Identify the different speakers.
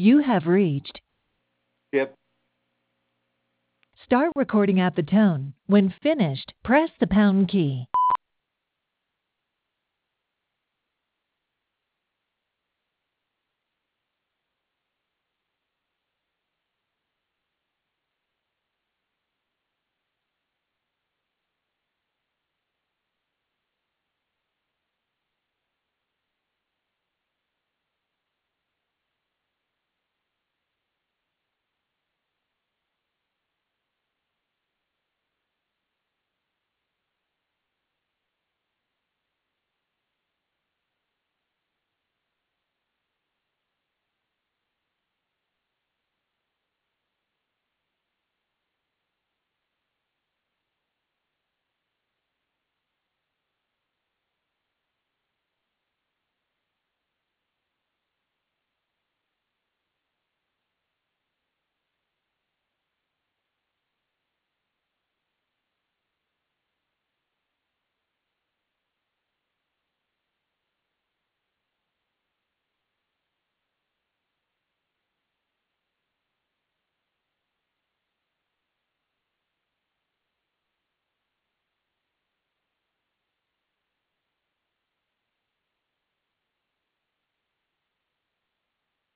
Speaker 1: You have reached.
Speaker 2: Yep.
Speaker 1: Start recording at the tone. When finished, press the pound key.